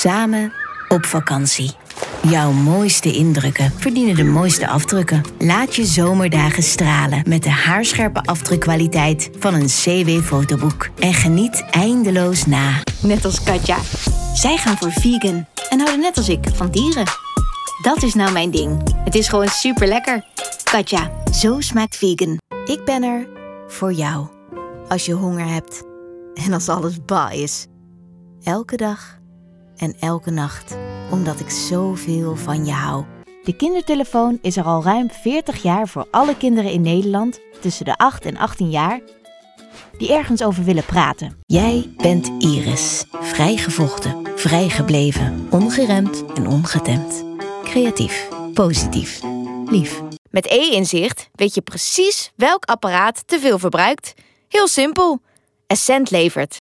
Samen op vakantie. Jouw mooiste indrukken verdienen de mooiste afdrukken. Laat je zomerdagen stralen met de haarscherpe afdrukkwaliteit van een CW-fotoboek. En geniet eindeloos na. Net als Katja. Zij gaan voor vegan en houden net als ik van dieren. Dat is nou mijn ding. Het is gewoon super lekker. Katja, zo smaakt vegan. Ik ben er voor jou. Als je honger hebt en als alles ba is. Elke dag en elke nacht. Omdat ik zoveel van je hou. De kindertelefoon is er al ruim 40 jaar voor alle kinderen in Nederland tussen de 8 en 18 jaar die ergens over willen praten. Jij bent Iris. Vrijgevochten, vrijgebleven, ongeremd en ongetemd. Creatief, positief, lief. Met E-inzicht weet je precies welk apparaat te veel verbruikt. Heel simpel. Essent levert.